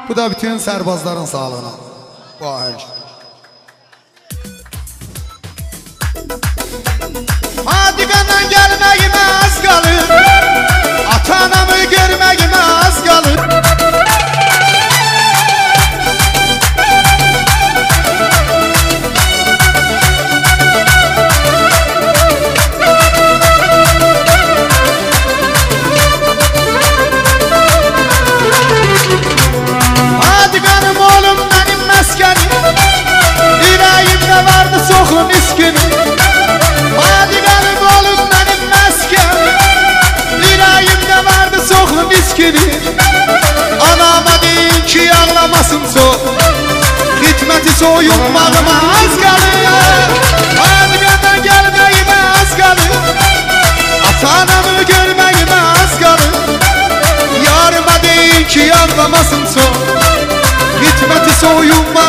Bu da bütün sərbazların sağlığına. Vay. Hadiqandan gəlməyimə az qalır, ata-anamı görməyimə az qalır. Hadiqanım oğlum mənim məskənim, ürəyimdə vardı çoxu miskinim. Hadiqanım oğlum mənim məskənim, ürəyimdə vardı çoxu miskinim. Anama deyin ki ağlamasın çox, xidməti soyunmağıma az qalır. Hadiqandan gəlməyimə az qalır, ata-anamı görməyimə az qalır. Yarıma deyin ki ağlamasın çox, xidməti soyunmağıma